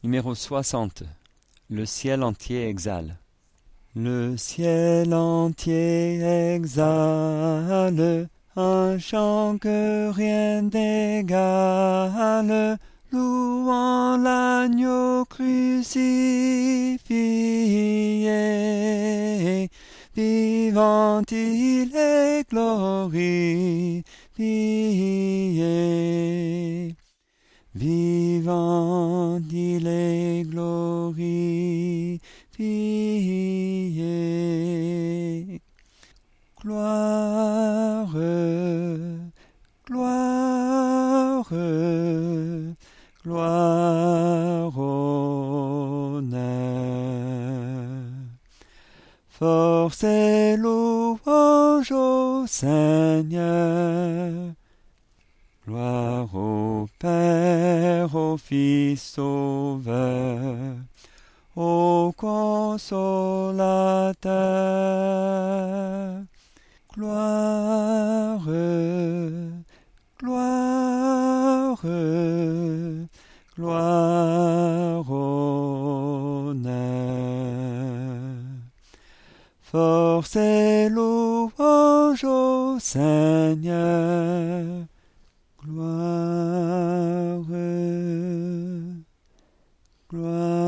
Numéro 60. Le ciel entier exhale. Le ciel entier exhale un chant que rien n'égale, louant l'agneau crucifié. Vivant il est glorifié. Vivant il est glorifié. Gloire, gloire, gloire, honneur. Force et louange au Seigneur. Gloire au Père, au Fils Sauveur, au Consolateur. Gloire, gloire, gloire, honneur. Force et louange au Seigneur. Gloire, gloire.